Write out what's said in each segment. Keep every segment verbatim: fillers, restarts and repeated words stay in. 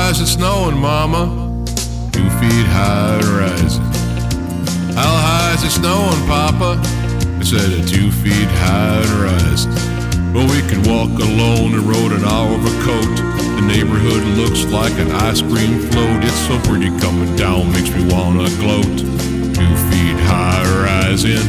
high is it snowing, Mama? Two feet high and rising. How high is it snowing, Papa? I said at two feet high and rising. Well, we could walk alone the road an hour of a coat. The neighborhood looks like an ice cream float. It's so pretty coming down, makes me wanna gloat. Two feet high rising.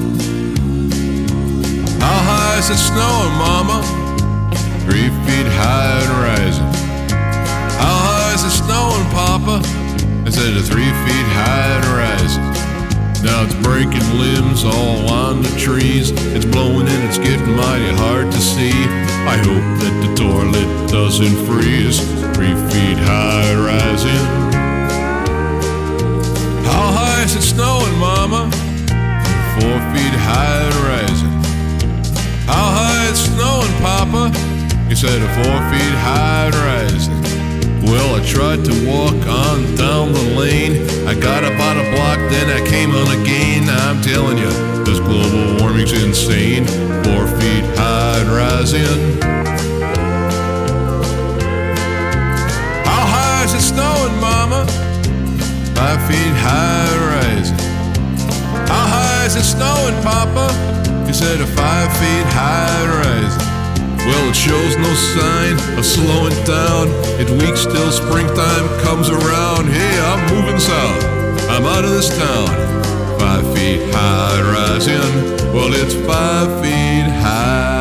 How high is it snowing, Mama? Three feet high and rising. How high is it snowing, Papa? I said at three feet high and rising. Now it's breaking limbs all on the trees. It's blowing and it's getting mighty hard to see. I hope that the toilet doesn't freeze. Three feet high rising. How high is it snowing, Mama? Four feet high and rising. How high is it snowing, Papa? He said a four feet high and rising. Well, I tried to walk on down the lane. I got about a block, then I came on again. I'm telling you, this global warming's insane. Four feet high and rising. How high is it snowing, Mama? Five feet high and rising. How high is it snowing, Papa? He said a five feet high and rising. Well, it shows no sign of slowing down. It's weak still, springtime comes around. Hey, I'm moving south, I'm out of this town. Five feet high rising. Well, it's five feet high.